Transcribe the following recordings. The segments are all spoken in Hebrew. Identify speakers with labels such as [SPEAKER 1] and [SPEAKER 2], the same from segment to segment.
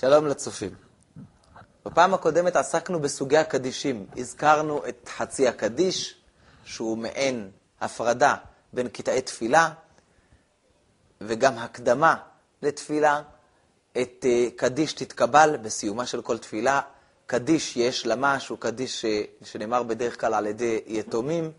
[SPEAKER 1] שלום לצופים. בפעם הקודמת עסקנו בסוגי הקדישים. הזכרנו את חצי הקדיש, שהוא מעין הפרדה בין קטעי תפילה, וגם הקדמה לתפילה. את קדיש תתקבל בסיומה של כל תפילה. קדיש יש למה, שהוא קדיש שנאמר בדרך כלל על ידי יתומים.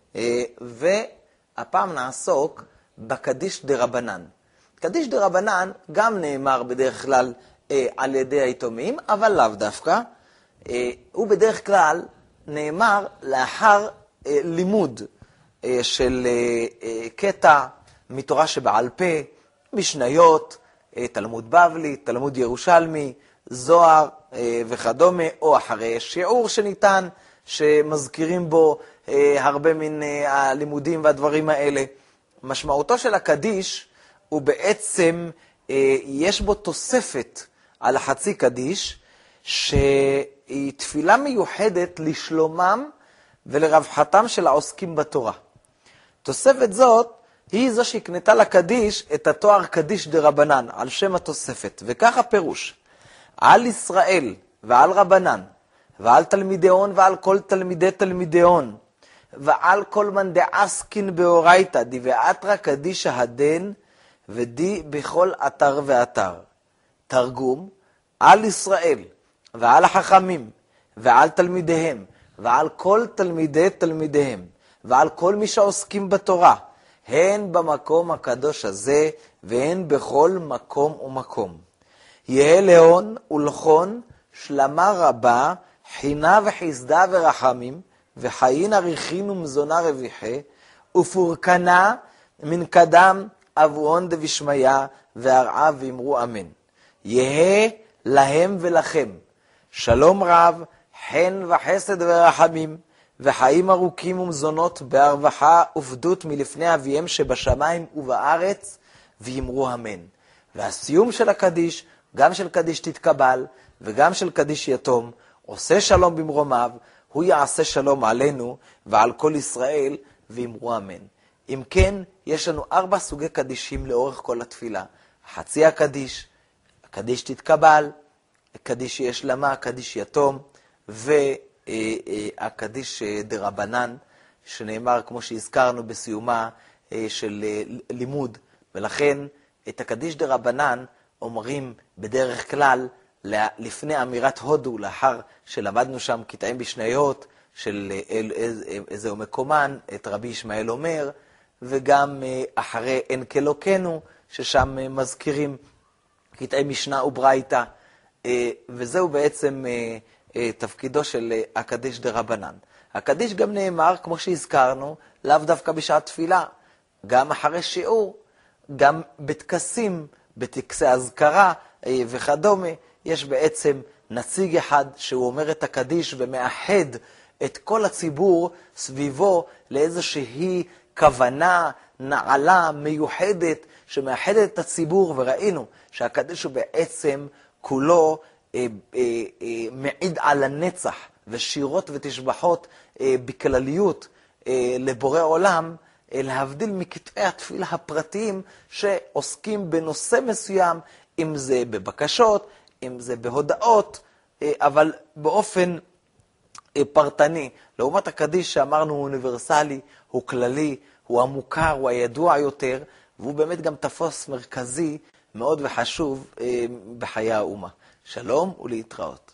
[SPEAKER 1] והפעם נעסוק בקדיש דרבנן. קדיש דרבנן גם נאמר בדרך כלל על ידי היתומים, אבל לאו דווקא. הוא בדרך כלל נאמר לאחר לימוד של קטע מתורה שבעל פה, משניות, תלמוד בבלי, תלמוד ירושלמי, זוהר וכדומה, או אחרי שיעור שניתן, שמזכירים בו הרבה מן הלימודים והדברים האלה. משמעותו של הקדיש הוא בעצם, יש בו תוספת על החצי קדיש, שהיא תפילה מיוחדת לשלומם ולרווחתם של העוסקים בתורה. תוספת זאת היא זו שהקנתה לקדיש את התואר קדיש דרבנן, על שם התוספת. וכך הפירוש: על ישראל ועל רבנן, ועל תלמידיון ועל כל תלמידי תלמידיון, ועל כל מן דעסקין באורייתא, דבעתרא קדישא הדן, ודי בכל אתר ואתר. תרגום: על ישראל ועל החכמים ועל תלמידיהם ועל כל תלמידי תלמידיהם ועל כל מי שעוסקים בתורה, הן במקום הקדוש הזה והן בכל מקום ומקום. יהא להון ולכון שלמה רבה, חינה וחסדה ורחמים, וחיין אריכין ומזונה רוויחה, ופורקנה מן קדם אבואון דבשמיה, והרעה ואמרו אמן. יהא להם ולכם שלום רב, חן וחסד ורחמים, וחיים ארוכים ומזונות בהרווחה ופדות מלפני אביהם שבשמיים ובארץ, ואמרו אמן. והסיום של הקדיש, גם של קדיש תתקבל וגם של קדיש יתום, עושה שלום במרומיו, הוא יעשה שלום עלינו ועל כל ישראל, ואמרו אמן. אם כן, יש לנו 4 סוגי קדישים לאורך כל התפילה. חצי הקדיש, הקדיש תתקבל, הקדיש יש למה, הקדיש יתום, והקדיש דרבנן, שנאמר כמו שהזכרנו בסיומה של לימוד. ולכן את הקדיש דרבנן אומרים בדרך כלל לפני אמירת הודו, לאחר שלמדנו שם קטעים בשניות של איזהו מקומן, את רבי ישמעאל אומר, וגם אחרי אין כלוקנו, ששם מזכירים קטעי משנה וברייתא, וזהו בעצם תפקידו של הקדיש דרבנן. הקדיש גם נאמר, כמו שהזכרנו, לאו דווקא בשעת תפילה, גם אחרי שיעור, גם בטקסים, בטקסי הזכרה וכדומה. יש בעצם נציג אחד שהוא אומר את הקדיש ומאחד את כל הציבור סביבו לאיזושהי כוונה נעלה מיוחדת שמאחדת את הציבור. וראינו שהקדיש הוא בעצם כולו מעיד על הנצח ושירות ותשבחות בכלליות לבורא עולם, להבדיל מקטעי התפילה הפרטיים שעוסקים בנושא מסוים, אם זה בבקשות, אם זה בהודעות, אבל באופן פרטני. לעומת הקדיש שאמרנו הוא אוניברסלי, הוא כללי, הוא המוכר, הוא הידוע יותר, והוא באמת גם תפוס מרכזי מאוד וחשוב בחיי האומה. שלום ולהתראות.